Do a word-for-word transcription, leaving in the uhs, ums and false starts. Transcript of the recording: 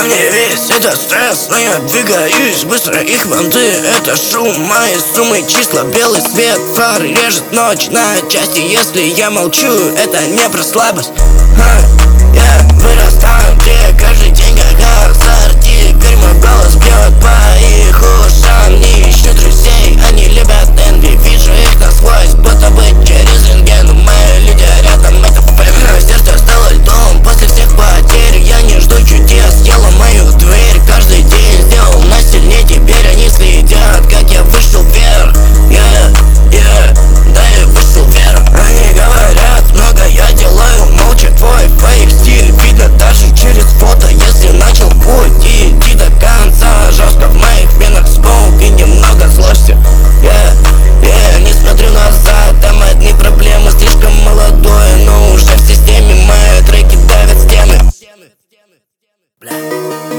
не весь это стресс, но я двигаюсь быстро, их манты. Это шум, мои суммы, числа, белый свет, фар режет ночь на части. Если я молчу, это не про слабость. Ха, я вырастаю, где каждый день как ассорти. Теперь мой голос бьет по их ушам. Не ищу друзей, они любят энви. Вижу их насквозь, будто бы через рентген. Мои люди рядом, это время. Сердце стало льдом после всех потерь. Я не жду чудес, я ломаю дверь. Каждый день сделал нас сильнее, теперь они следят, как я вышел вверх. Yeah, yeah, да я вышел вверх. Они говорят много, я делаю молча. Твой фейк стиль видно даже через фото. Если начал путь, иди до конца. Жестко в моих венах смоук и немного злости. Yeah, yeah, не смотрю назад, там одни проблемы. Слишком молодой, но уже в системе. Мои треки давят стены. Бля.